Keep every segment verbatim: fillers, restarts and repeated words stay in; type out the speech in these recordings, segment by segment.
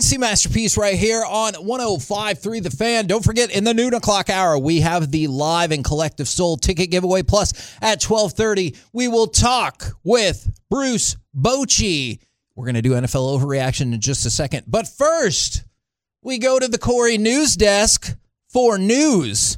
Dynasty Masterpiece right here on one oh five point three The Fan. Don't forget, in the noon o'clock hour, we have the Live and Collective Soul ticket giveaway. Plus, at twelve thirty, we will talk with Bruce Bochy. We're going to do N F L Overreaction in just a second. But first, we go to the Corey News Desk for news.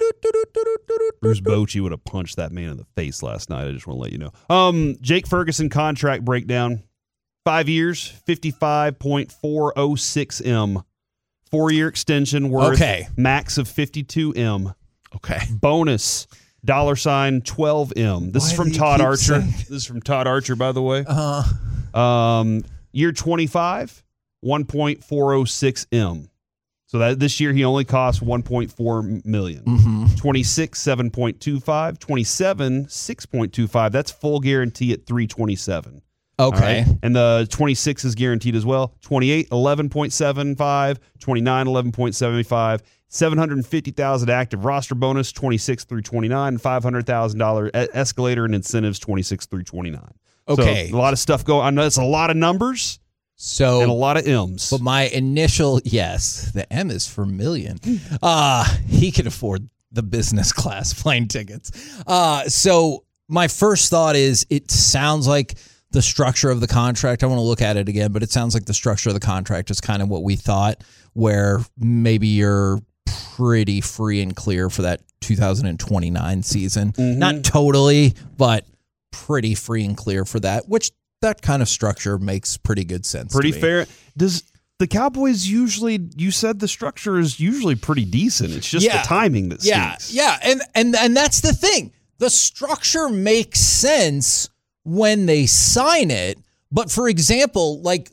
Bruce Bochy would have punched that man in the face last night. I just want to let you know. Um, Jake Ferguson contract breakdown. Five years, fifty-five point four oh six M. Four-year extension worth okay. max of fifty-two M. Okay. Bonus, dollar sign twelve M. This Why is from do you Todd keep Archer. saying- This is from Todd Archer, by the way. Uh, Um, year twenty-five, one point four oh six M. So that this year he only cost one point four million. mm-hmm. twenty-six, seven point two five. twenty-seven, six point two five. That's full guarantee at three twenty-seven. Okay. Right? And the twenty-six is guaranteed as well. twenty-eight, eleven point seven five. twenty-nine, eleven point seven five. seven hundred fifty thousand dollars active roster bonus, twenty-six through twenty-nine. five hundred thousand dollars escalator and incentives, twenty-six through twenty-nine. Okay. So a lot of stuff going on. That's a lot of numbers So, and a lot of M's. but my initial, yes, the M is for million. Uh, he can afford the business class plane tickets. Uh, so my first thought is it sounds like the structure of the contract, I want to look at it again, but it sounds like the structure of the contract is kind of what we thought, where maybe you're pretty free and clear for that two thousand twenty-nine season. Mm-hmm. Not totally, but pretty free and clear for that, which that kind of structure makes pretty good sense. Pretty to me. fair. Does the Cowboys usually, you said the structure is usually pretty decent. It's just Yeah. the timing that Yeah, stinks. yeah, and and and that's the thing. The structure makes sense when they sign it, but for example, like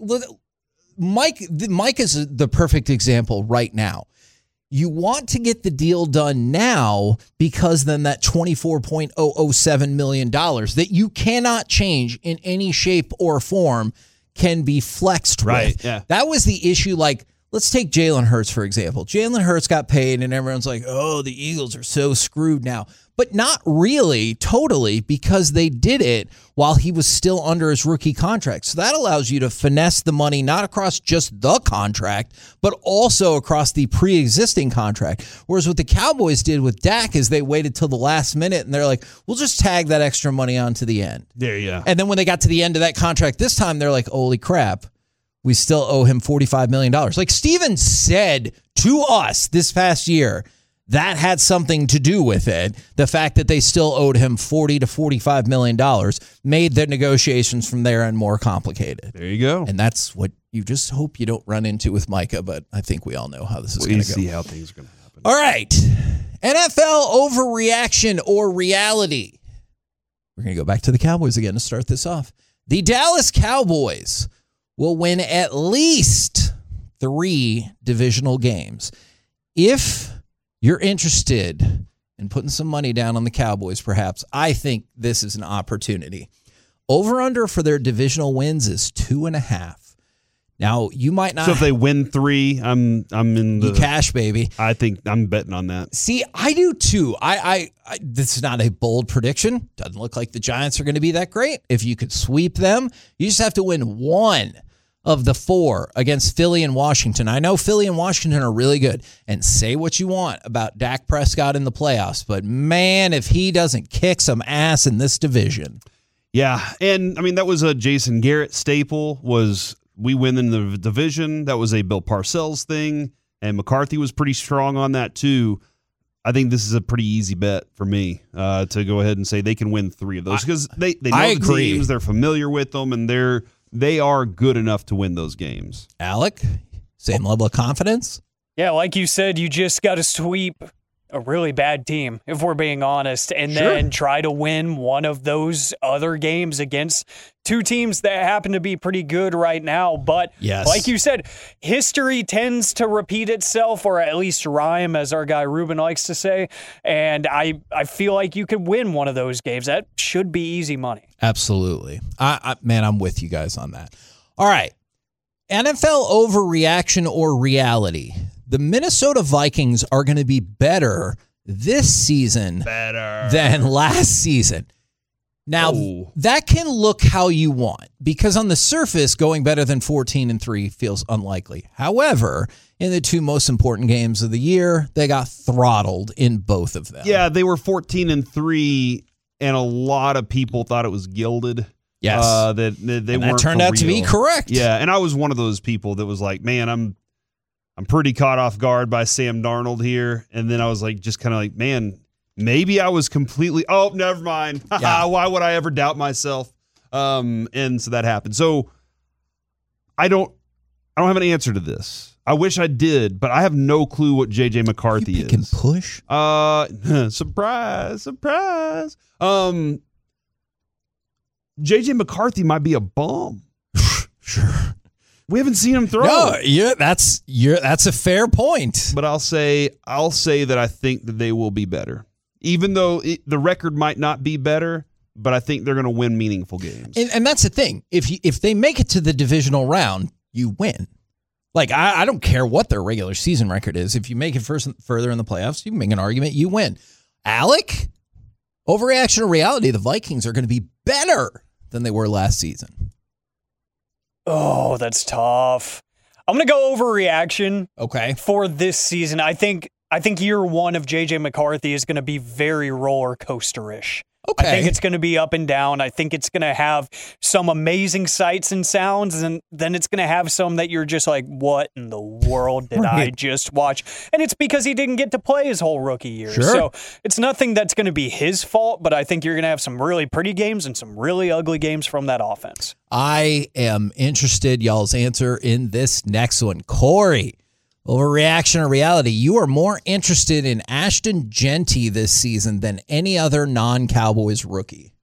Mike, Mike is the perfect example right now. You want to get the deal done now because then that twenty-four point oh oh seven million dollars that you cannot change in any shape or form can be flexed Right, with. yeah. That was the issue. Like, let's take Jalen Hurts, for example. Jalen Hurts got paid and everyone's like, oh, the Eagles are so screwed now. But not really, totally, because they did it while he was still under his rookie contract. So that allows you to finesse the money, not across just the contract, but also across the pre-existing contract. Whereas what the Cowboys did with Dak is they waited till the last minute and they're like, we'll just tag that extra money on to the end. There you go. And then when they got to the end of that contract this time, they're like, holy crap, we still owe him forty-five million dollars. Like Steven said to us this past year, that had something to do with it. The fact that they still owed him forty to forty-five million dollars made the negotiations from there and more complicated. There you go. And that's what you just hope you don't run into with Micah, but I think we all know how this is We going to go. see how things are going to happen. All right. N F L overreaction or reality. We're going to go back to the Cowboys again to start this off. The Dallas Cowboys will win at least three divisional games. If you're interested in putting some money down on the Cowboys, perhaps, I think this is an opportunity. Over-under for their divisional wins is two and a half. Now, you might not... So if they win three, I'm I'm in the... You cash, baby. I think I'm betting on that. See, I do too. I, I, I this is not a bold prediction. Doesn't look like the Giants are going to be that great. If you could sweep them, you just have to win one of the four against Philly and Washington. I know Philly and Washington are really good, and say what you want about Dak Prescott in the playoffs, but man, if he doesn't kick some ass in this division. Yeah, and I mean, that was a Jason Garrett staple, was we win in the division. That was a Bill Parcells thing, and McCarthy was pretty strong on that too. I think this is a pretty easy bet for me uh, to go ahead and say they can win three of those because they, they know I the agree. teams, they're familiar with them, and they're they are good enough to win those games. Alec, same level of confidence? Yeah, like you said, you just got to sweep a really bad team, if we're being honest, and Sure. then try to win one of those other games against two teams that happen to be pretty good right now. But Yes. like you said, history tends to repeat itself, or at least rhyme, as our guy Ruben likes to say. And I, I feel like you could win one of those games. That should be easy money. Absolutely. I, I man, I'm with you guys on that. All right. N F L overreaction or reality. The Minnesota Vikings are going to be better this season Better. than last season. Now, Oh. that can look how you want because on the surface, going better than fourteen and three feels unlikely. However, in the two most important games of the year, they got throttled in both of them. Yeah, they were fourteen and three, and a lot of people thought it was gilded. Yes. Uh, that, that they And weren't that turned for out to be real. correct. Yeah, and I was one of those people that was like, man, I'm I'm pretty caught off guard by Sam Darnold here. And then I was like, just kind of like, man, maybe I was completely, oh, never mind. Yeah. Why would I ever doubt myself? Um, and so that happened. So I don't I don't have an answer to this. I wish I did, but I have no clue what J J McCarthy You pick and is. push? Uh, surprise, surprise. Um, J J McCarthy might be a bum. Sure. We haven't seen him throw. No, you're, that's you're, that's a fair point. But I'll say I'll say that I think that they will be better, even though it, the record might not be better. But I think they're going to win meaningful games. And, and that's the thing. If you, if they make it to the divisional round, you win. Like, I, I don't care what their regular season record is. If you make it first, further in the playoffs, you can make an argument, you win. Alec, overreaction or reality, the Vikings are going to be better than they were last season. Oh, that's tough. I'm going to go overreaction Okay. for this season. I think I think year one of J J McCarthy is going to be very roller coaster-ish. Okay. I think it's going to be up and down. I think it's going to have some amazing sights and sounds, and then it's going to have some that you're just like, what in the world did I Right. just watch? And it's because he didn't get to play his whole rookie year. Sure. So it's nothing that's going to be his fault, but I think you're going to have some really pretty games and some really ugly games from that offense. I am interested, y'all's answer in this next one. Corey, overreaction or reality? You are more interested in Ashton Genty this season than any other non-Cowboys rookie.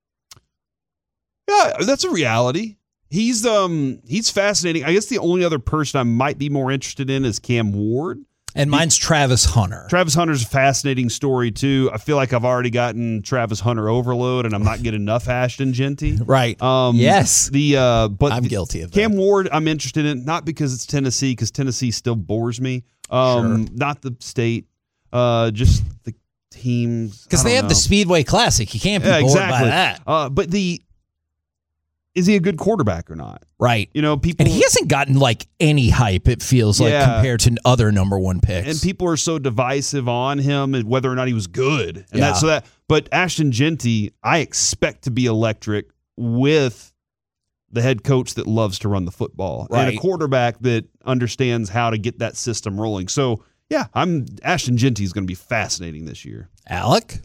Yeah, that's a reality. He's um he's fascinating. I guess the only other person I might be more interested in is Cam Ward. And mine's Travis Hunter. Travis Hunter's a fascinating story too. I feel like I've already gotten Travis Hunter overload, and I'm not getting enough Ashton Genty. Right. Um, Yes. The uh, but I'm the- guilty of that. Cam Ward, I'm interested in, not because it's Tennessee, because Tennessee still bores me. Um, not the state, uh, just the teams. Because I they don't have the know. Speedway Classic. You can't be Yeah, bored exactly. by that. Uh, but the is he a good quarterback or not? Right. You know, people And he hasn't gotten like any hype, it feels like, Yeah. compared to other number one picks. and people are so divisive on him and whether or not he was good. And Yeah. that so that but Ashton Genty, I expect to be electric with the head coach that loves to run the football and Right. a quarterback that understands how to get that system rolling. So yeah, I'm Ashton Genty is going to be fascinating this year. Alec?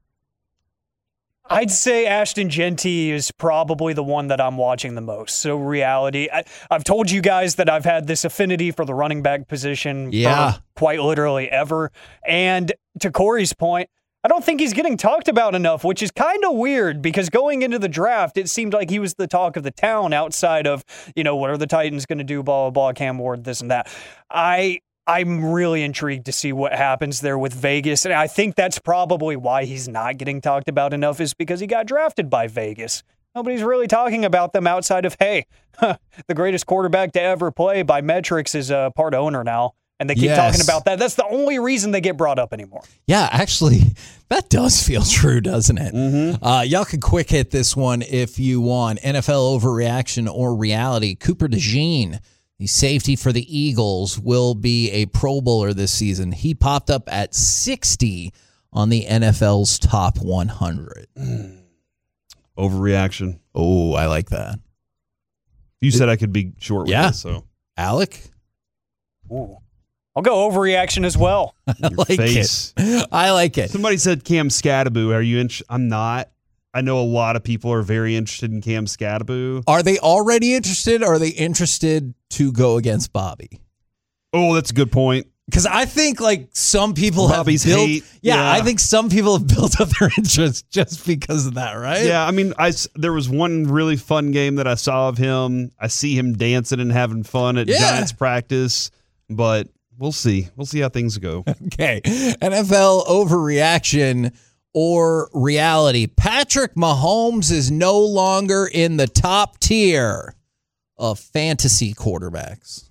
I'd say Ashton Genty is probably the one that I'm watching the most. So reality, I, I've told you guys that I've had this affinity for the running back position Yeah. for quite literally ever. And to Corey's point, I don't think he's getting talked about enough, which is kind of weird because going into the draft, it seemed like he was the talk of the town outside of, you know, what are the Titans going to do, blah, blah, blah, Cam Ward, this and that. I... I'm really intrigued to see what happens there with Vegas. And I think that's probably why he's not getting talked about enough is because he got drafted by Vegas. Nobody's really talking about them outside of, hey, huh, the greatest quarterback to ever play by metrics is a part owner now. And they keep Yes. talking about that. That's the only reason they get brought up anymore. Yeah, actually, that does feel true, doesn't it? Mm-hmm. Uh, y'all can quick hit this one if you want. N F L overreaction or reality. Cooper DeJean, the safety for the Eagles, will be a Pro Bowler this season. He popped up at sixty on the N F L's top one hundred. Overreaction. Oh, I like that. You said I could be short with Yeah. this, so Alec? Ooh. I'll go overreaction as well. I your like face. it. I like it. Somebody said Cam Scattaboo. Are you interested? I'm not. I know a lot of people are very interested in Cam Scattaboo. Are they already interested or are they interested to go against Bobby? Oh, that's a good point. Because I think like some people Robbie's have built, hate. Yeah, Yeah. I think some people have built up their interest just because of that, right? Yeah, I mean, I s- there was one really fun game that I saw of him. I see him dancing and having fun at Yeah. Giants practice, but we'll see. We'll see how things go. Okay. N F L overreaction or reality. Patrick Mahomes is no longer in the top tier of fantasy quarterbacks.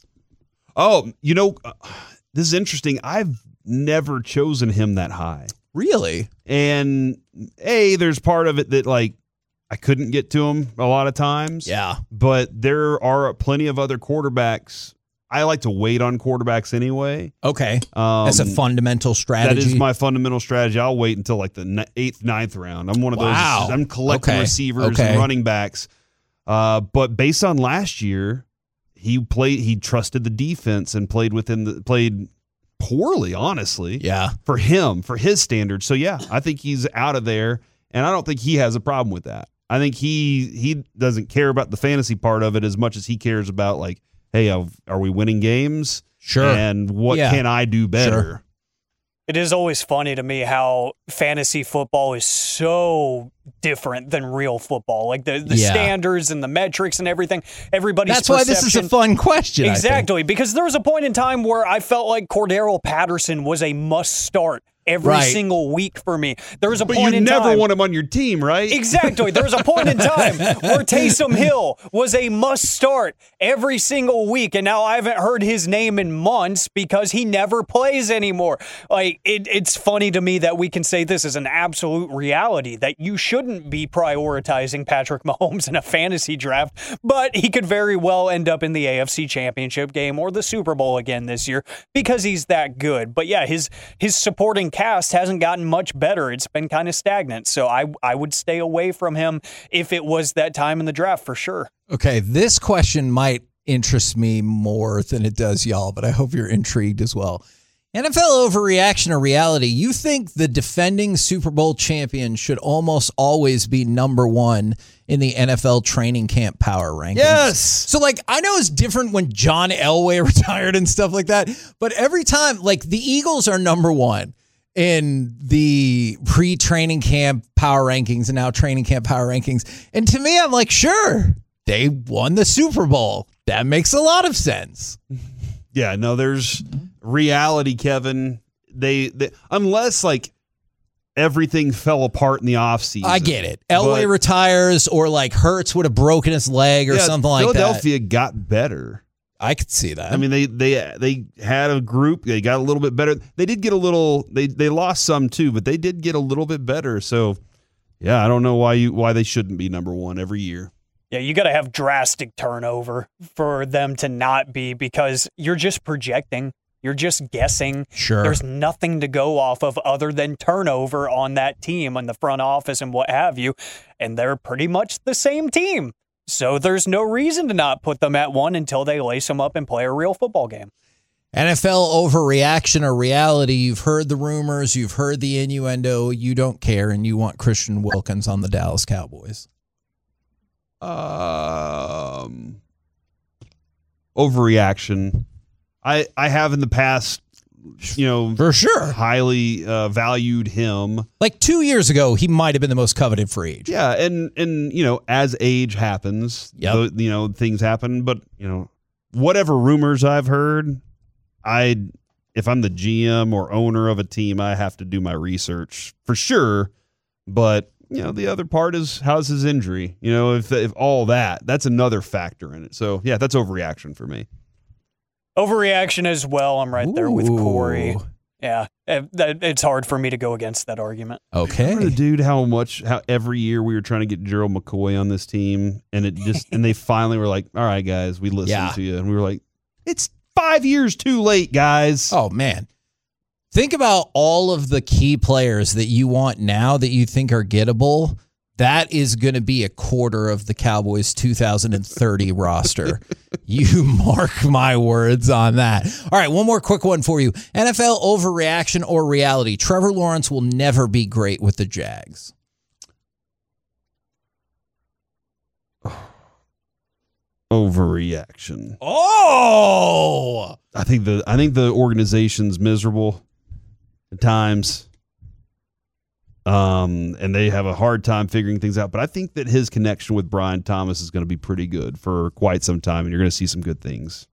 Oh, you know, uh, this is interesting. I've never chosen him that high. Really? And A, there's part of it that, like, I couldn't get to him a lot of times. Yeah. But there are plenty of other quarterbacks. I like to wait on quarterbacks anyway. Okay. Um, That's a fundamental strategy. That is my fundamental strategy. I'll wait until like the ni- eighth, ninth round. I'm one of Wow. those. I'm collecting Okay. receivers Okay. and running backs. Uh, but based on last year, he played. He trusted the defense and played within the played poorly, honestly. Yeah. For him, for his standards. So yeah, I think he's out of there, and I don't think he has a problem with that. I think he he doesn't care about the fantasy part of it as much as he cares about, like, hey, are we winning games? Sure. And what Yeah. can I do better? Sure. It is always funny to me how fantasy football is so different than real football. Like the, the Yeah. standards and the metrics and everything. Everybody's That's why this is a perception- fun question. I think. Exactly, because there was a point in time where I felt like Cordero Patterson was a must start every Right. single week for me. There was a But point you in never time. want him on your team, right? Exactly. There was a point in time where Taysom Hill was a must start every single week, and now I haven't heard his name in months because he never plays anymore. Like it, it's funny to me that we can say this is an absolute reality, that you shouldn't be prioritizing Patrick Mahomes in a fantasy draft, but he could very well end up in the A F C Championship game or the Super Bowl again this year because he's that good. But yeah, his his supporting cast hasn't gotten much better. It's been kind of stagnant. So I I would stay away from him if it was that time in the draft for sure. Okay, this question might interest me more than it does y'all, but I hope you're intrigued as well. N F L overreaction or reality? You think the defending Super Bowl champion should almost always be number one in the N F L training camp power rankings? Yes. So, like, I know it's different when John Elway retired and stuff like that, but every time, like, the Eagles are number one in the pre-training camp power rankings and now training camp power rankings. And to me, I'm like, sure, they won the Super Bowl. That makes a lot of sense. Yeah, no, there's reality, Kevin. They, they unless like everything fell apart in the offseason. I get it. Elway But- retires or like Hurts would have broken his leg or Yeah, something like that. Philadelphia got better. I could see that. I mean, they they they had a group. They got a little bit better. They did get a little. They they lost some too, but they did get a little bit better. So, yeah, I don't know why you why they shouldn't be number one every year. Yeah, you got to have drastic turnover for them to not be, because you're just projecting. You're just guessing. Sure. There's nothing to go off of other than turnover on that team in the front office and what have you. And they're pretty much the same team. So there's no reason to not put them at one until they lace them up and play a real football game. N F L overreaction or reality? You've heard the rumors. You've heard the innuendo. You don't care, and you want Christian Wilkins on the Dallas Cowboys. Um, overreaction. I I have in the past, you know, For sure. highly uh, valued him. Like two years ago, he might have been the most coveted free agent. Yeah, and and you know, as age happens, Yep. the- you know, things happen. But you know, whatever rumors I've heard, I if I'm the G M or owner of a team, I have to do my research for sure. But you know, the other part is how's his injury? You know, if if all that, that's another factor in it. So yeah, that's overreaction for me. Overreaction as well. I'm right there with Corey. Ooh. Yeah, it- that- it's hard for me to go against that argument. Okay. Remember the dude how much how every year we were trying to get Gerald McCoy on this team, and it just and they finally were like, all right, guys, we listened Yeah. to you, and we were like, it's five years too late, guys. Oh, man. Think about all of the key players that you want now that you think are gettable. That is going to be a quarter of the Cowboys' two thousand thirty roster. You mark my words on that. All right, one more quick one for you. N F L overreaction or reality? Trevor Lawrence will never be great with the Jags. Overreaction. Oh! I think the I think the organization's miserable at times. Um, and they have a hard time figuring things out. But I think that his connection with Brian Thomas is going to be pretty good for quite some time, and you're going to see some good things.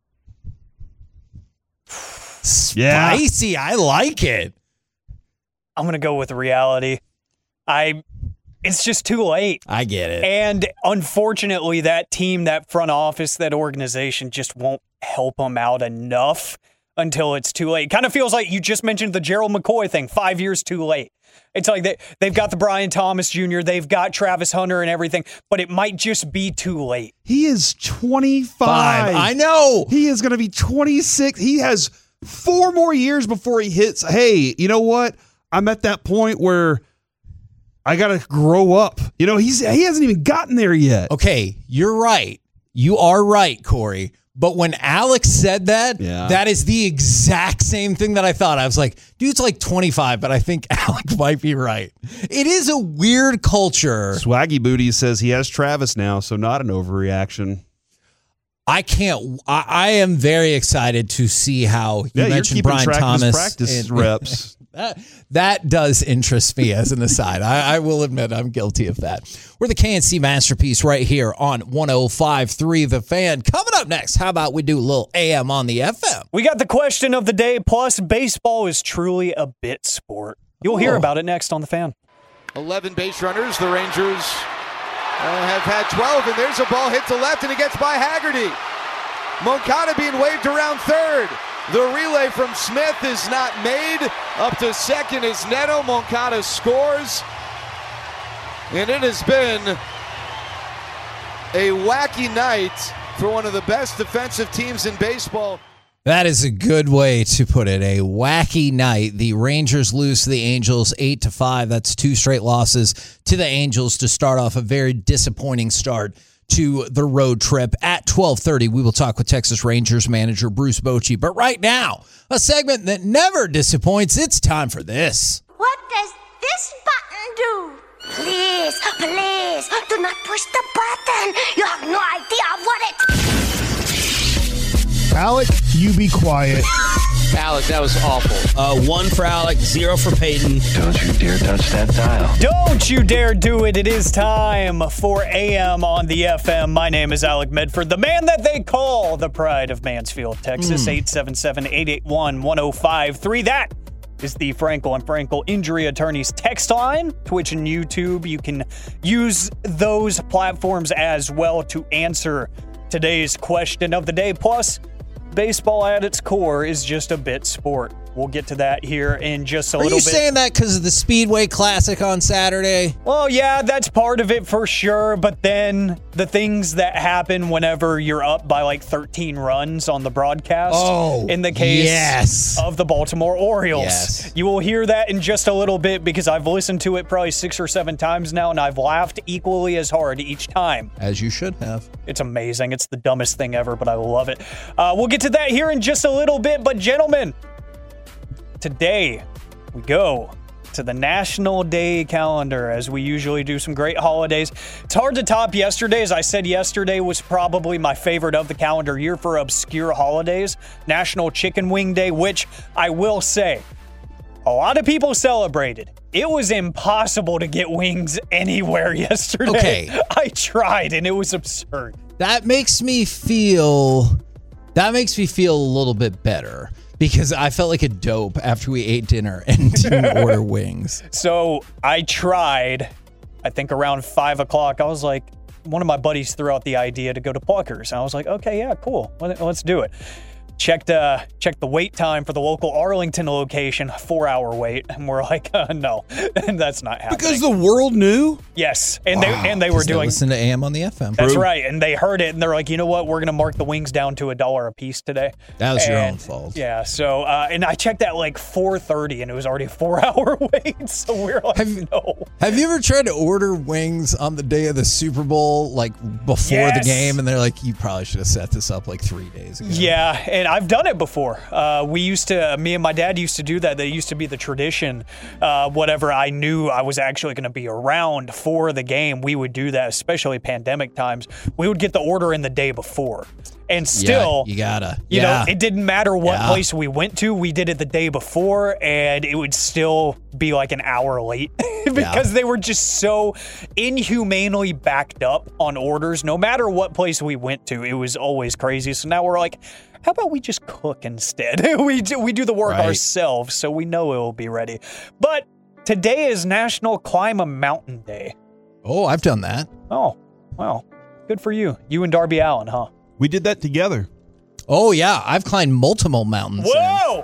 Yeah. Spicy. I like it. I'm going to go with reality. I it's just too late. I get it. And unfortunately, that team, that front office, that organization just won't help them out enough until it's too late. Kind of feels like you just mentioned the Gerald McCoy thing, five years too late. It's like they, they've got the Brian Thomas Junior, they've got Travis Hunter and everything, but it might just be too late. He is twenty-five. Five. I know. He is going to be twenty-six. He has four more years before he hits, hey, you know what? I'm at that point where I got to grow up. You know, he's he hasn't even gotten there yet. Okay, you're right. You are right, Corey. But when Alex said that, Yeah. that is the exact same thing that I thought. I was like, dude's like twenty-five, but I think Alex might be right. It is a weird culture. Swaggy Booty says he has Travis now, so not an overreaction. I can't. I, I am very excited to see how you Yeah, you're mentioned keeping Brian track of Thomas. his practice and- reps. That, that does interest me as an aside. I, I will admit I'm guilty of that. We're the K N C Masterpiece right here on one oh five point three The Fan. Coming up next, how about we do a little A M on the F M? We got the question of the day, plus baseball is truly a bit sport. You'll hear Oh. about it next on The Fan. eleven base runners. The Rangers uh, have had twelve, and there's a ball hit to left, and it gets by Haggerty. Moncada being waved around third. The relay from Smith is not made. Up to second is Neto. Moncada scores. And it has been a wacky night for one of the best defensive teams in baseball. That is a good way to put it. A wacky night. The Rangers lose to the Angels eight to five. That's two straight losses to the Angels to start off a very disappointing start to the road trip. At twelve thirty, we will talk with Texas Rangers manager Bruce Bochy. But right now, a segment that never disappoints. It's time for this. What does this button do? Please, please, do not push the button. You have no idea what it... Alec, you be quiet. Alec, that was awful. Uh, one for Alec, zero for Peyton. Don't you dare touch that dial. Don't you dare do it. It is time for A M on the F M. My name is Alec Medford, the man that they call the pride of Mansfield, Texas. Mm. eight seven seven, eight eight one, one oh five three. That is the Frankel and Frankel Injury Attorneys text line. Twitch and YouTube, you can use those platforms as well to answer today's question of the day. Plus, baseball at its core is just a bit sport. We'll get to that here in just a Are little you bit. saying that because of the Speedway Classic on Saturday? Well, yeah, that's part of it for sure. But then the things that happen whenever you're up by like thirteen runs on the broadcast. Oh, in the case yes. of the Baltimore Orioles. Yes. You will hear that in just a little bit because I've listened to it probably six or seven times now, and I've laughed equally as hard each time. As you should have. It's amazing. It's the dumbest thing ever, but I love it. Uh, we'll get to that here in just a little bit. But gentlemen, today we go to the National Day calendar as we usually do some great holidays. It's hard to top yesterday. As I said, yesterday was probably my favorite of the calendar year for obscure holidays. National Chicken Wing Day, which I will say, a lot of people celebrated. It was impossible to get wings anywhere yesterday. Okay. I tried and it was absurd. That makes me feel that makes me feel a little bit better because I felt like a dope after we ate dinner and didn't order wings. So I tried, I think around five o'clock, I was like, one of my buddies threw out the idea to go to Pluckers. And I was like, okay, yeah, cool. Let- Let's do it. Checked uh, checked the wait time for the local Arlington location, four hour wait. And we're like, uh, no, and that's not happening. Because the world knew? Yes, and Wow. they and they were 'Cause doing. listen to A M on the F M. That's right, and they heard it, and they're like, you know what? We're gonna mark the wings down to a dollar a piece today. That was your And, own fault. Yeah. So, uh, and I checked at like four thirty, and it was already a four hour wait. So we're like, Have- no. Have you ever tried to order wings on the day of the Super Bowl, like before Yes. the game, and they're like, you probably should have set this up like three days ago? Yeah, and I've done it before. Uh, we used to, me and my dad used to do that. That used to be the tradition. Uh, whatever I knew I was actually going to be around for the game, we would do that, especially pandemic times. We would get the order in the day before. And still, yeah, you gotta. you yeah. know, it didn't matter what Yeah. place we went to. We did it the day before, and it would still be like an hour late because they were just so inhumanely backed up on orders. No matter what place we went to, it was always crazy. So now we're like, how about we just cook instead? we do, we do the work Right. ourselves, so we know it will be ready. But today is National Climb a Mountain Day. Oh, I've done that. Oh, wow. Good for you. You and Darby Allen, huh? We did that together. Oh, yeah. I've climbed multiple mountains. Whoa!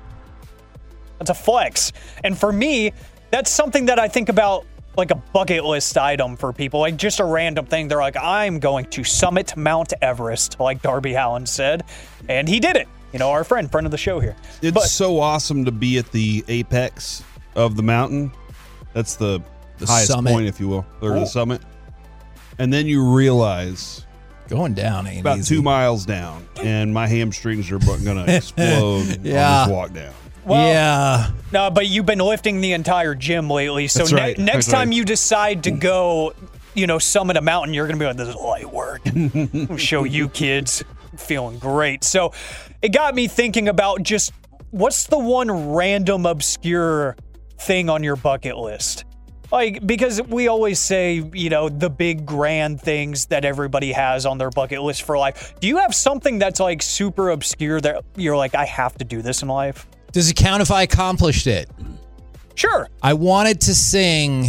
That's a flex. And for me, that's something that I think about like a bucket list item for people, like just a random thing. They're like, I'm going to summit Mount Everest, like Darby Allin said. And he did it. You know, our friend, friend of the show here. It's But- so awesome to be at the apex of the mountain. That's the, The highest summit. point, if you will, or Ooh. the summit. And then you realize Going down ain't about easy. two miles down, and my hamstrings are going to explode Yeah. on this walk down. Well, yeah. No, but you've been lifting the entire gym lately. So That's ne- right. next That's time right. you decide to go, you know, summit a mountain, you're going to be like, this is light work. I'll show you kids. I'm feeling great. So it got me thinking about just what's the one random obscure thing on your bucket list? Like, because we always say, you know, the big grand things that everybody has on their bucket list for life. Do you have something that's like super obscure that you're like, I have to do this in life? Does it count if I accomplished it? Sure. I wanted to sing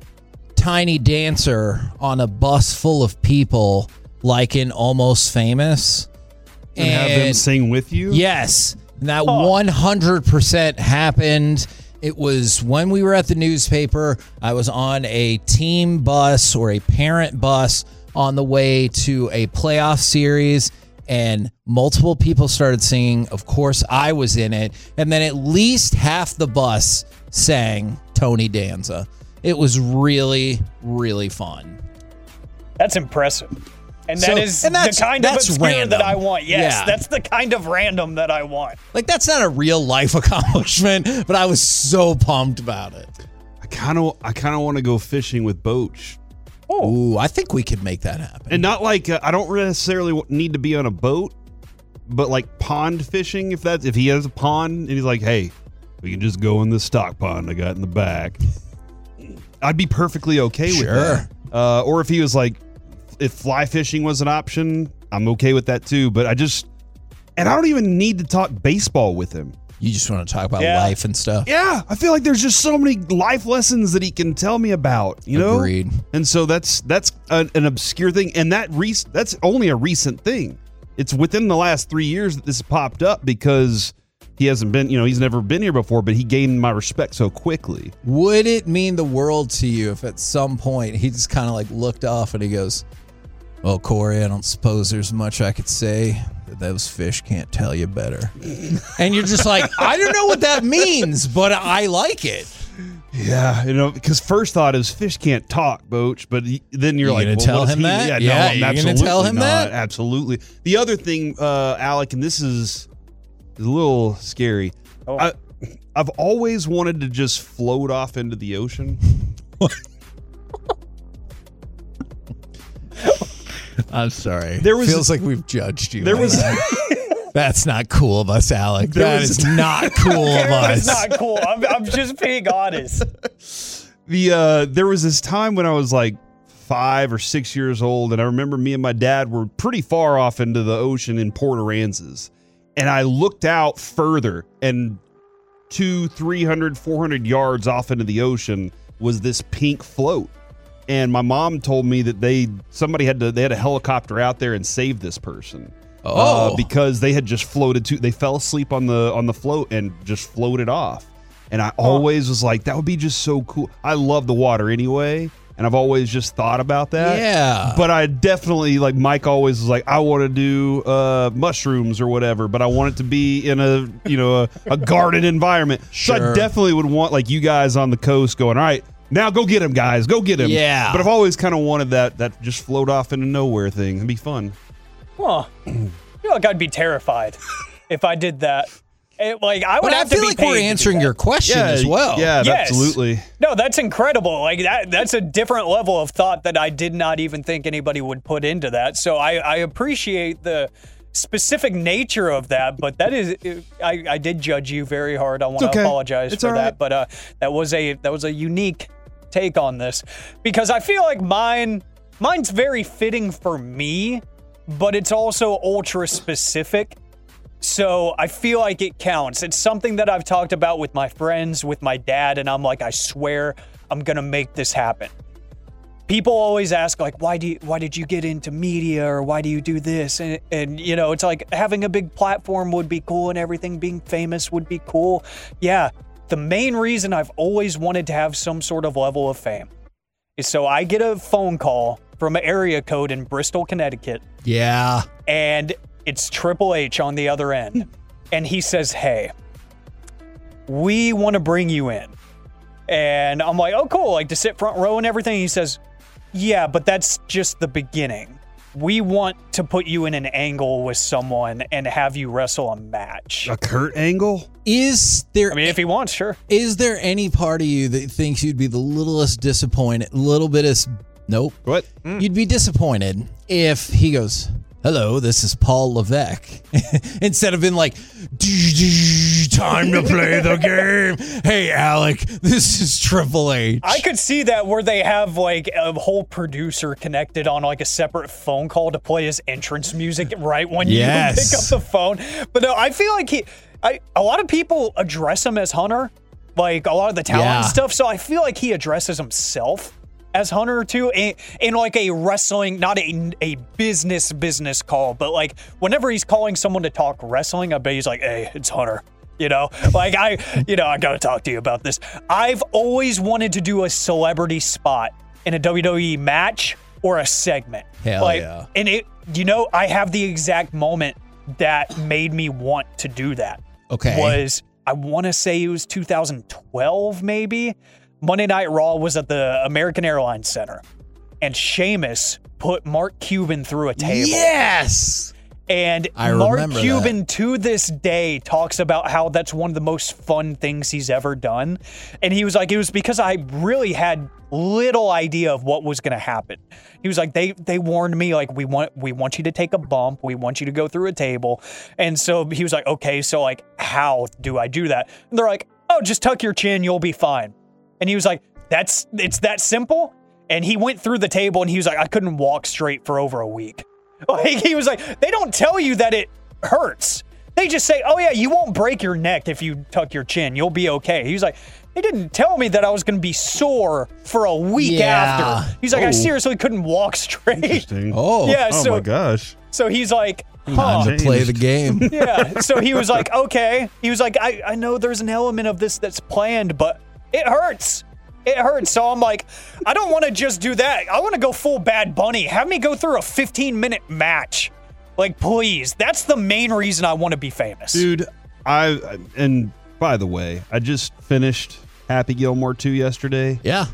Tiny Dancer on a bus full of people like in Almost Famous. And, have them sing with you? Yes. And that Huh. one hundred percent happened. It was when we were at the newspaper. I was on a team bus or a parent bus on the way to a playoff series, and multiple people started singing. Of course, I was in it. And then at least half the bus sang Tony Danza. It was really, really fun. That's impressive. And So- that is and that's- the kind that's of obscure random. that I want. Yes, Yeah. that's the kind of random that I want. Like, that's not a real life accomplishment, but I was so pumped about it. I kind of I kind of want to go fishing with Boach. Ooh, I think we could make that happen. And not like uh, I don't necessarily need to be on a boat, but like pond fishing. If that's if he has a pond and he's like, hey, we can just go in the stock pond I got in the back. I'd be perfectly okay with Sure. that. Uh, or if he was like, if fly fishing was an option, I'm okay with that too. But I just, and I don't even need to talk baseball with him. You just want to talk about Yeah. life and stuff. Yeah, I feel like there's just so many life lessons that he can tell me about, you know? Agreed. And so that's that's an, an obscure thing, and that rec- that's only a recent thing. It's within the last three years that this popped up because he hasn't been, you know, he's never been here before, but he gained my respect so quickly. Would it mean the world to you if at some point he just kind of like looked off and he goes, well, Corey, I don't suppose there's much I could say that those fish can't tell you better. And you're just like, I don't know what that means, but I like it. Yeah, you know, because first thought is fish can't talk, Boach, but he- then you're You like, gonna well, tell what does him he- that? Yeah, Yeah, no, I'm you're gonna absolutely tell him not. that? Absolutely. The other thing, uh, Alec, and this is a little scary. Oh. I, I've always wanted to just float off into the ocean. I'm sorry. There was Feels a- like we've judged you. There was That's not cool of us, Alec. There That was- is not cool of That's us. not cool. I'm, I'm just being honest. the uh, there was this time when I was like five or six years old, and I remember me and my dad were pretty far off into the ocean in Port Aransas, and I looked out further, and two, three hundred, four hundred yards off into the ocean was this pink float. And my mom told me that they somebody had to they had a helicopter out there and save this person. Oh. Uh, because they had just floated to they fell asleep on the on the float and just floated off. And I always was like, that would be just so cool. I love the water anyway, and I've always just thought about that. Yeah. But I definitely, like Mike always was like, I want to do uh, mushrooms or whatever, but I want it to be in a, you know, a, a garden environment. So I Sure. definitely would want like you guys on the coast going, all right, now go get him, guys. Go get him. Yeah. But I've always kind of wanted that that just float off into nowhere thing. It'd be fun. Huh. I feel like I'd be terrified if I did that. It, like I would But I have to feel be like paid we're to do answering that. your question as well. Yeah, Yes. absolutely. No, that's incredible. Like that that's a different level of thought that I did not even think anybody would put into that. So I, I appreciate the specific nature of that, but that is I, I did judge you very hard. I want to okay. apologize It's for all that. right. But uh that was a that was a unique take on this. Because I feel like mine mine's very fitting for me, but it's also ultra specific. So I feel like it counts. It's something that I've talked about with my friends, with my dad, and I'm like, I swear I'm going to make this happen. people always ask, like, why do you, why did you get into media, or why do you do this? And, and, you know, it's like having a big platform would be cool and everything, being famous would be cool. Yeah, the main reason I've always wanted to have some sort of level of fame is so I get a phone call from an area code in Bristol, Connecticut. Yeah. And it's Triple H on the other end. And he says, hey, we want to bring you in. And I'm like, oh, cool, like to sit front row and everything. He says, yeah, but that's just the beginning. We want to put you in an angle with someone and have you wrestle a match. A Kurt Angle? Is there? I mean, if he wants, sure. Is there any part of you that thinks you'd be the littlest disappointed, little bit of, nope. What? Mm. You'd be disappointed if he goes, hello, this is Paul Levesque. Instead of being like, time to play the game. Hey, Alec, this is Triple H. I could see that where they have like a whole producer connected on like a separate phone call to play his entrance music right when Yes. you pick up the phone. But no, I feel like he, I, a lot of people address him as Hunter, like a lot of the talent Yeah. and stuff. So I feel like he addresses himself as Hunter too, in, in like a wrestling, not a, a business business call, but like whenever he's calling someone to talk wrestling, I bet he's like, hey, it's Hunter. You know, like I, you know, I got to talk to you about this. I've always wanted to do a celebrity spot in a W W E match or a segment. Hell like, yeah. And it, you know, I have the exact moment that made me want to do that. Okay. Was, I want to say it was two thousand twelve, maybe. Monday Night Raw was at the American Airlines Center, and Sheamus put Mark Cuban through a table. Yes. And I Mark remember Cuban that. to this day talks about how that's one of the most fun things he's ever done. And he was like, it was because I really had little idea of what was going to happen. He was like, they they warned me, like, we want we want you to take a bump. We want you to go through a table. And so he was like, okay, so like, how do I do that? And they're like, oh, just tuck your chin. You'll be fine. And he was like, that's, it's that simple. And he went through the table and he was like, I couldn't walk straight for over a week. Like, he was like, they don't tell you that it hurts. They just say, oh yeah, you won't break your neck if you tuck your chin. You'll be okay. He was like, they didn't tell me that I was going to be sore for a week Yeah. after. He's like, Oh. I seriously couldn't walk straight. Interesting. Oh. Yeah, Oh so, my gosh. so he's like, huh. Time to play the game. Yeah. So he was like, okay. He was like, I, I know there's an element of this that's planned, but it hurts. It hurts. So I'm like, I don't want to just do that. I want to go full Bad Bunny. Have me go through a fifteen minute match. Like, please. That's the main reason I want to be famous. Dude, I, and by the way, I just finished Happy Gilmore two yesterday. Yeah.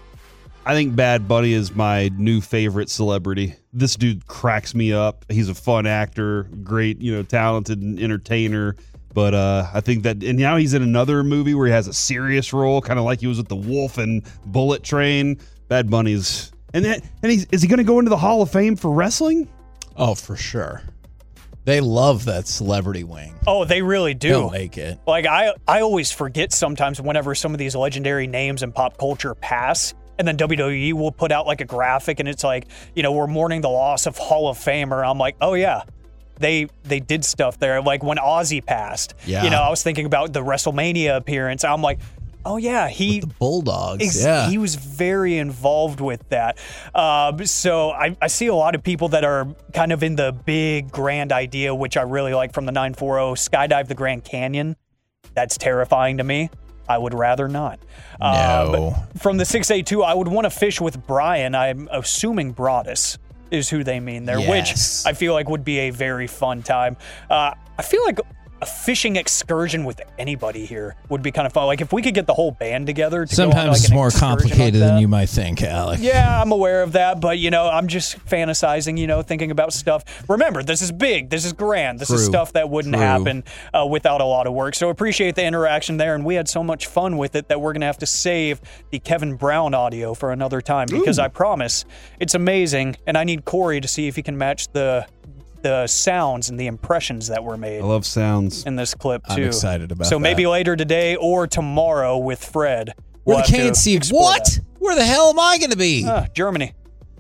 I think Bad Bunny is my new favorite celebrity. This dude cracks me up. He's a fun actor, great, you know, talented entertainer. But uh, I think that, and now he's in another movie where he has a serious role, kind of like he was with the Wolf and Bullet Train. Bad Bunny's, and that, and he's, is he going to go into the Hall of Fame for wrestling? Oh, for sure. They love that celebrity wing. Oh, they really do. They'll make it. Like, I, I always forget sometimes whenever some of these legendary names in pop culture pass, and then W W E will put out like a graphic and it's like, you know, we're mourning the loss of Hall of Famer. I'm like, oh yeah, they they did stuff there. Like when Ozzy passed, Yeah. you know, I was thinking about the WrestleMania appearance. I'm like, oh yeah, he The Bulldogs. Ex- yeah. He was very involved with that. Uh, so I, I see a lot of people that are kind of in the big grand idea, which I really like from the nine forty, skydive the Grand Canyon. That's terrifying to me. I would rather not. Uh, No. but from the six eighty-two, I would want to fish with Brian. I'm assuming Broadus is who they mean there, Yes. which I feel like would be a very fun time. Uh, I feel like a fishing excursion with anybody here would be kind of fun. Like if we could get the whole band together. To Sometimes go on like it's an more excursion complicated like than that. you might think, Alec. Yeah, I'm aware of that, but you know, I'm just fantasizing, you know, thinking about stuff. Remember, this is big, this is grand, this is True. stuff that wouldn't True. happen uh, without a lot of work. So appreciate the interaction there, and we had so much fun with it that we're gonna have to save the Kevin Brown audio for another time because I promise it's amazing, and I need Corey to see if he can match the the sounds and the impressions that were made I love sounds. in this clip too. I'm excited about So that. maybe later today or tomorrow with Fred. Where we'll the have to K N C? explore What? that. Where the hell am I going to be? Ah, Germany.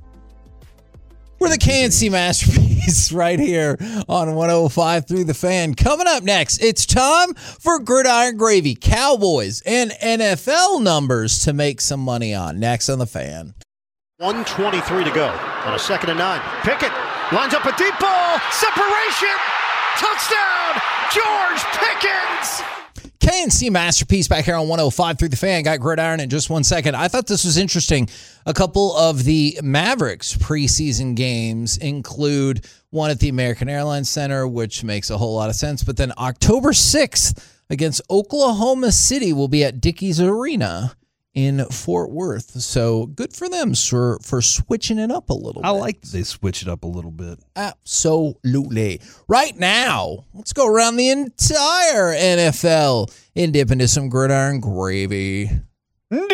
We're the K N C Masterpiece right here on one oh five through the Fan. Coming up next, it's time for Gridiron Gravy, Cowboys, and N F L numbers to make some money on. Next on the Fan. one twenty-three to go on a second and nine. Pickett lines up a deep ball. Separation. Touchdown, George Pickens. K and C Masterpiece back here on one oh five through the Fan. Got Gridiron in just one second. I thought this was interesting. A couple of the Mavericks preseason games include one at the American Airlines Center, which makes a whole lot of sense. But then October sixth against Oklahoma City will be at Dickies Arena in Fort Worth. So good for them for, for switching it up a little I bit. like that they switch it up a little bit. Absolutely. Right now, let's go around the entire N F L and dip into some gridiron gravy. Dip.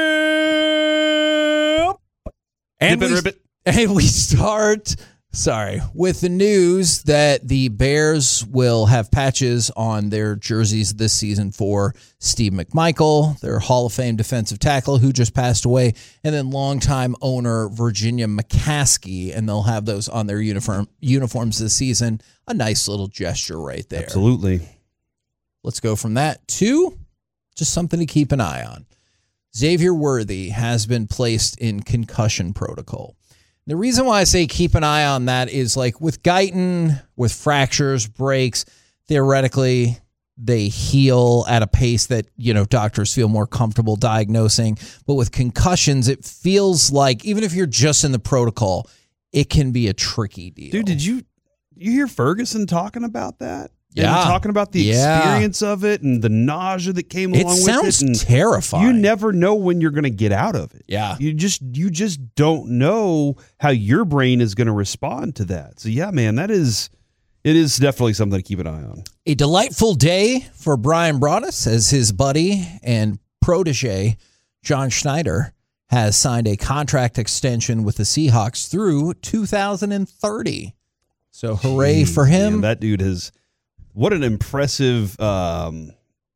And Dip it, we, rip it. and we start, sorry, with the news that the Bears will have patches on their jerseys this season for Steve McMichael, their Hall of Fame defensive tackle who just passed away, and then longtime owner Virginia McCaskey, and they'll have those on their uniform uniforms this season. A nice little gesture right there. Absolutely. Let's go from that to just something to keep an eye on. Xavier Worthy has been placed in concussion protocol. The reason why I say keep an eye on that is like with Guyton, with fractures, breaks, theoretically they heal at a pace that, you know, doctors feel more comfortable diagnosing. But with concussions, it feels like even if you're just in the protocol, it can be a tricky deal. Dude, did you you hear Ferguson talking about that? Yeah. And talking about the Yeah. experience of it and the nausea that came It along sounds with it. And terrifying. you never know when you're going to get out of it. Yeah. You just you just don't know how your brain is going to respond to that. So yeah, man, that is it is definitely something to keep an eye on. A delightful day for Brian Broaddus as his buddy and protege, John Schneider, has signed a contract extension with the Seahawks through two thousand thirty. So hooray Jeez, for him. man, that dude has what an impressive um,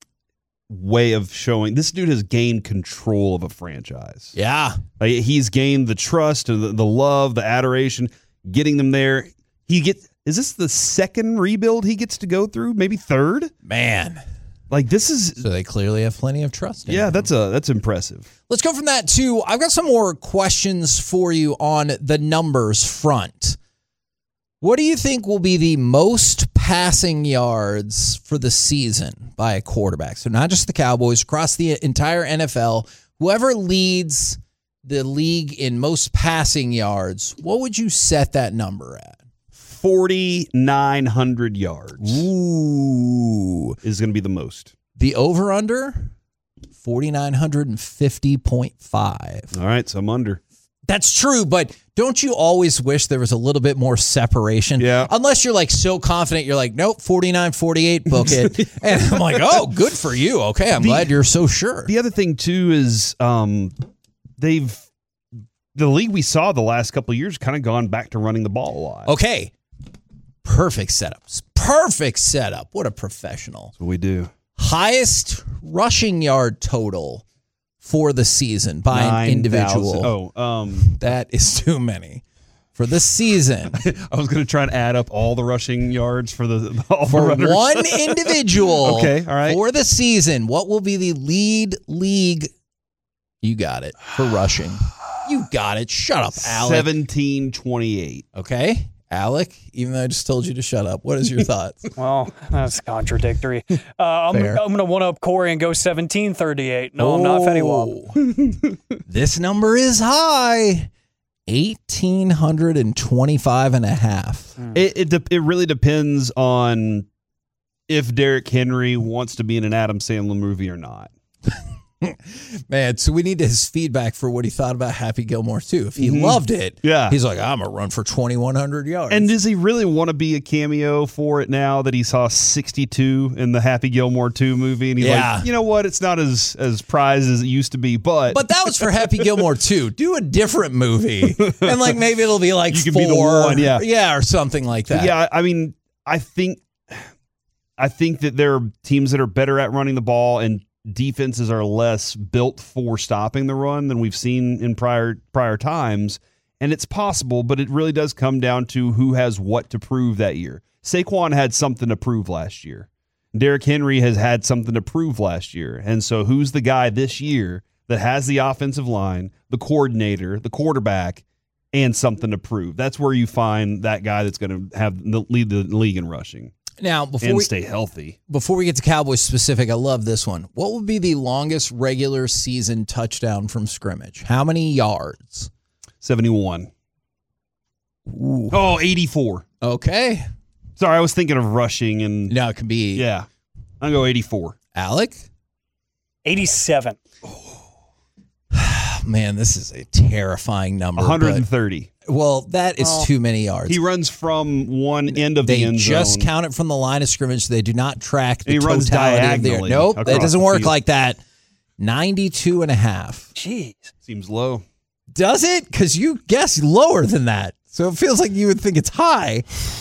way of showing. This dude has gained control of a franchise. Yeah. Like, he's gained the trust and the, the love, the adoration, getting them there. He gets. Is this the second rebuild he gets to go through? Maybe third? Man. Like this is. So they clearly have plenty of trust in Yeah, him. that's a that's impressive. Let's go from that to, I've got some more questions for you on the numbers front. What do you think will be the most passing yards for the season by a quarterback? So not just the Cowboys, across the entire N F L, whoever leads the league in most passing yards, what would you set that number at? forty-nine hundred yards. Ooh. Is going to be the most. The over-under? forty-nine fifty point five. All right, so I'm under. That's true, but don't you always wish there was a little bit more separation? Yeah. Unless you're like so confident, you're like, nope, forty-nine forty-eight, book it. And I'm like, oh, good for you. Okay, I'm The- glad you're so sure. The other thing too is um, they've the league we saw the last couple of years kind of gone back to running the ball a lot. Okay. Perfect setups. Perfect setup. What a professional. That's what we do. Highest rushing yard total for the season by an nine individual. thousand. Oh, um, That is too many. For the season. I was going to try and add up all the rushing yards for the all For the runners. one individual. Okay, all right. For the season, what will be the lead league? You got it. For rushing. You got it. Shut up, Alec. seventeen twenty-eight. Okay. Alec, even though I just told you to shut up, what is your thoughts? Well, that's contradictory. Uh, I'm, Fair. I'm going to one up Corey and go seventeen thirty-eight. No, I'm not Fetty Wap. Oh. This number is high. eighteen twenty-five and a half. It, it de- it really depends on if Derrick Henry wants to be in an Adam Sandler movie or not. Man, so we need his feedback for what he thought about Happy Gilmore too. If he Mhm. loved it, Yeah. he's like, I'm going to run for twenty-one hundred yards. And does he really want to be a cameo for it now that he saw sixty-two in the Happy Gilmore two movie? And he's Yeah. like, you know what? It's not as as prized as it used to be, but But that was for Happy Gilmore too. Do a different movie, and like maybe it'll be like You can four, be the one, yeah. yeah, or something like that. yeah, I mean, I think I think that there are teams that are better at running the ball and defenses are less built for stopping the run than we've seen in prior prior times. And it's possible, but it really does come down to who has what to prove that year. Saquon had something to prove last year. Derrick Henry has had something to prove last year. And so who's the guy this year that has the offensive line, the coordinator, the quarterback, and something to prove. That's where you find that guy that's going to have the, lead the league in rushing. Now, before and we stay healthy. Before we get to Cowboys specific, I love this one. What would be the longest regular season touchdown from scrimmage? How many yards? seventy-one. Ooh. Oh, eighty-four. Okay. Sorry, I was thinking of rushing and No, it can be. yeah. I'll go eighty-four. Alec? eighty-seven. Man, this is a terrifying number. one hundred thirty. But, well, that is Oh. too many yards. He runs from one end of they the end just zone. count it from the line of scrimmage. They do not track the And he runs totality of the diagonally Nope, that across doesn't the work field. like that. ninety-two and a half. Jeez. Seems low. Does it? Because you guess lower than that. So it feels like you would think it's high.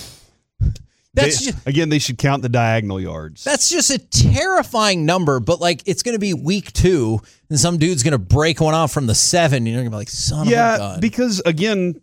That's They- just, again, they should count the diagonal yards. that's just a terrifying number, but like it's going to be week two, and some dude's going to break one off from the seven, and you're going to be like, son of a yeah, gun. because again,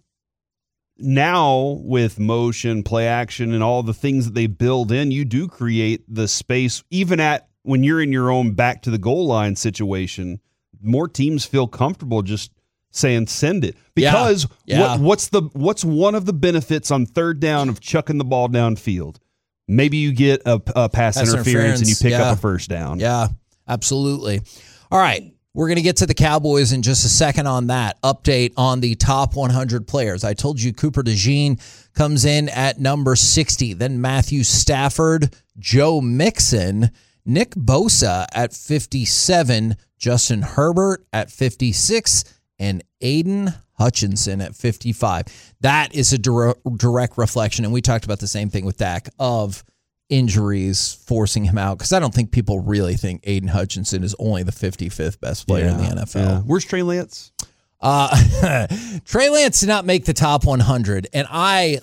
now with motion, play action, and all the things that they build in, you do create the space. Even at when you're in your own back to the goal line situation, more teams feel comfortable just saying send it because Yeah, yeah. What, what's the what's one of the benefits on third down of chucking the ball downfield? Maybe you get a, a pass Pass interference and you pick yeah. up a first down. Yeah, absolutely. All right. We're going to get to the Cowboys in just a second on that. Update on the top one hundred players. I told you Cooper DeJean comes in at number sixty. Then Matthew Stafford, Joe Mixon, Nick Bosa at fifty-seven, Justin Herbert at fifty-six, and Aiden Hutchinson at fifty-five. That is a dire- direct reflection, and we talked about the same thing with Dak, of injuries forcing him out, because I don't think people really think Aiden Hutchinson is only the fifty-fifth best player in the N F L. Yeah. Where's Trey Lance? Uh, Trey Lance did not make the top one hundred, and I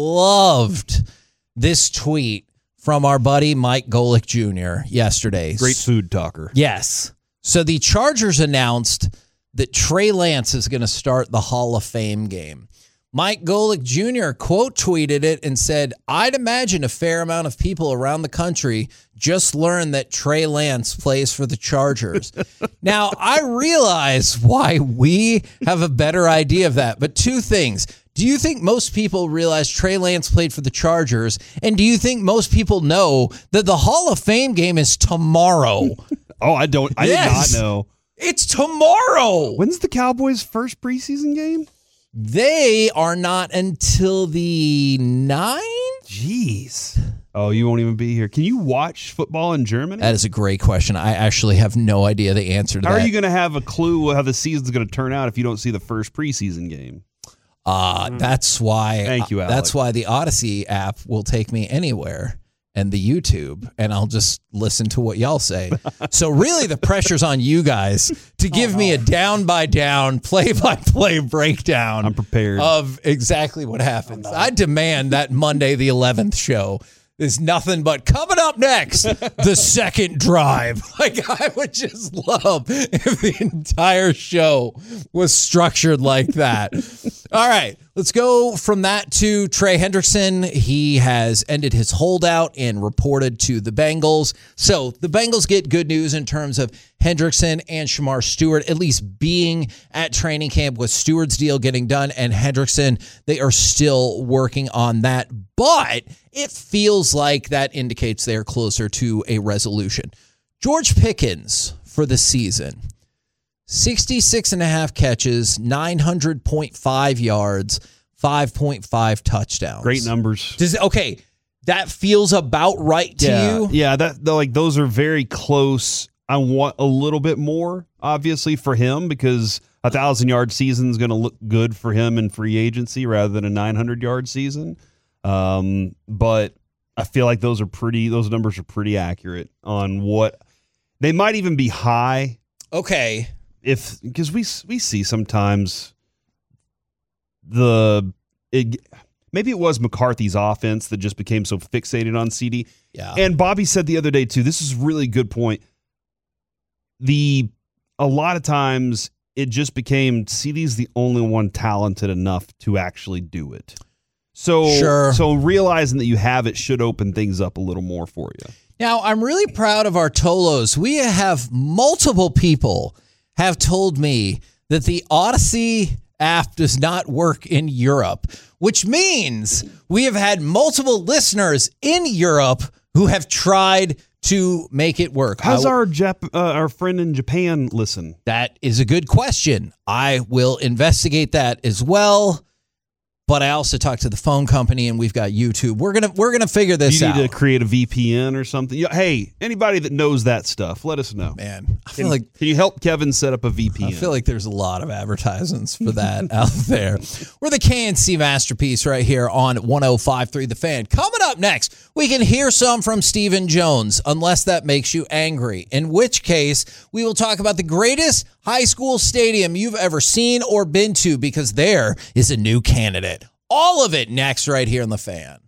loved this tweet from our buddy Mike Golick Junior yesterday. Great food talker. Yes. So the Chargers announced that Trey Lance is going to start the Hall of Fame game. Mike Golick Junior quote tweeted it and said, I'd imagine a fair amount of people around the country just learned that Trey Lance plays for the Chargers. Now, I realize why we have a better idea of that, but two things. Do you think most people realize Trey Lance played for the Chargers? And do you think most people know that the Hall of Fame game is tomorrow? Oh, I don't. I Yes. did not know. It's tomorrow. When's the Cowboys' first preseason game? They are not until the ninth. Jeez. Oh, you won't even be here. Can you watch football in Germany? That is a great question. I actually have no idea the answer to How that. are you going to have a clue how the season's going to turn out if you don't see the first preseason game? Uh, that's why. Thank you, Alec. That's why the Odyssey app will take me anywhere, and the YouTube, and I'll just listen to what y'all say. So really, the pressure's on you guys to give me a down by down, play by play breakdown. I'm prepared. Of exactly what happens. I demand that Monday the eleventh show is nothing but coming up next, the second drive. Like, I would just love if the entire show was structured like that. All right, let's go from that to Trey Hendrickson. He has ended his holdout and reported to the Bengals. So the Bengals get good news in terms of Hendrickson and Shamar Stewart at least being at training camp, with Stewart's deal getting done, and Hendrickson, they are still working on that. But it feels like that indicates they're closer to a resolution. George Pickens for the season. sixty-six and a half catches, nine hundred point five yards, five point five touchdowns. Great numbers. Does okay, that feels about right to yeah, you? Yeah, that like those are very close. I want a little bit more, obviously, for him, because a thousand yard season is going to look good for him in free agency rather than a nine hundred yard season. Um, but I feel like those are pretty. Those numbers are pretty accurate on what they might even be high. Okay. If because we we see sometimes the it, maybe it was McCarthy's offense that just became so fixated on C D. Yeah. And Bobby said the other day too. This is a really good point. The a lot of times it just became C D's the only one talented enough to actually do it. So Sure. so realizing that you have it should open things up a little more for you. Now, I'm really proud of our Tolos. We have multiple people have told me that the Odyssey app does not work in Europe, which means we have had multiple listeners in Europe who have tried to make it work. How's I, our Jap- uh, our friend in Japan listen? That is a good question. I will investigate that as well. But I also talked to the phone company, and we've got YouTube. We're gonna we're gonna figure this you out. You need to create a V P N or something. Hey, anybody that knows that stuff, let us know. Man, I feel can, like can you help Kevin set up a V P N? I feel like there's a lot of advertisements for that out there. We're the K N C Masterpiece right here on one oh five point three The Fan. Coming up next, we can hear some from Stephen Jones, unless that makes you angry. In which case, we will talk about the greatest high school stadium you've ever seen or been to, because there is a new candidate. All of it next right here in The Fan.